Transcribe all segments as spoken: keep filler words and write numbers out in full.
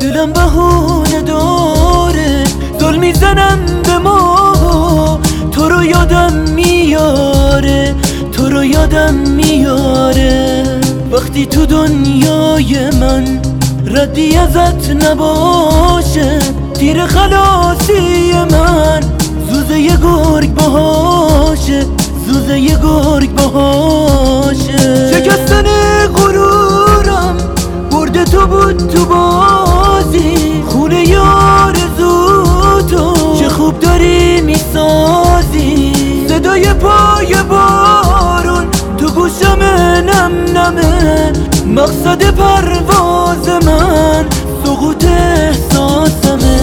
دلم بهونه داره، زل میزنم به ما، تو رو یادم میاره، تو رو یادم میاره. وقتی تو دنیای من ردی ازت نباشه، تیر خلاصی من زوزه ی گرگ باشه، زوزه ی گرگ باشه. شکستن غرورم برده تو بود تو بازی، خونه یار زودو چه خوب داری میسازی. صدای پای بارون تو گوشم نم نمه، مقصد پرواز من سقوط احساسمه.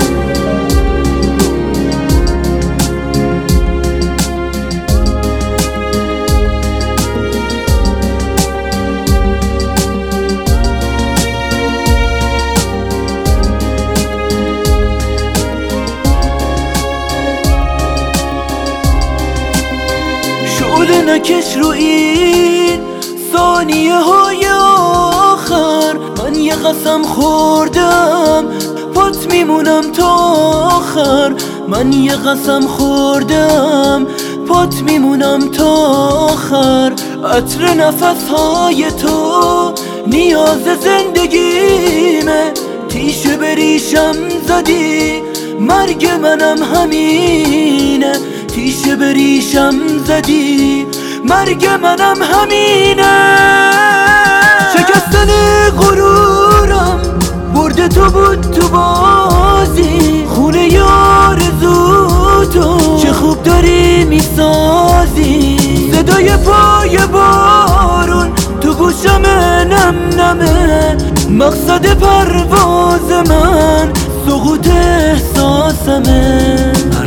شعله نکش رو این ثانیه های آخر، من یه قسم خوردم پات میمونم تا آخر، من یه قسم خوردم پات میمونم تا آخر. عطر نفس های تو نیاز زندگیمه، تیشه بریشم زدی مرگ منم همینه، تیشه بریشم زدی مرگ منم همینه. شکستن غرورم برده تو بود تو بازی، خونه یار زودو چه خوب داری میسازی. صدای پای بارون تو گوشم نم نمه، مقصد پرواز من سقوط احساسمه.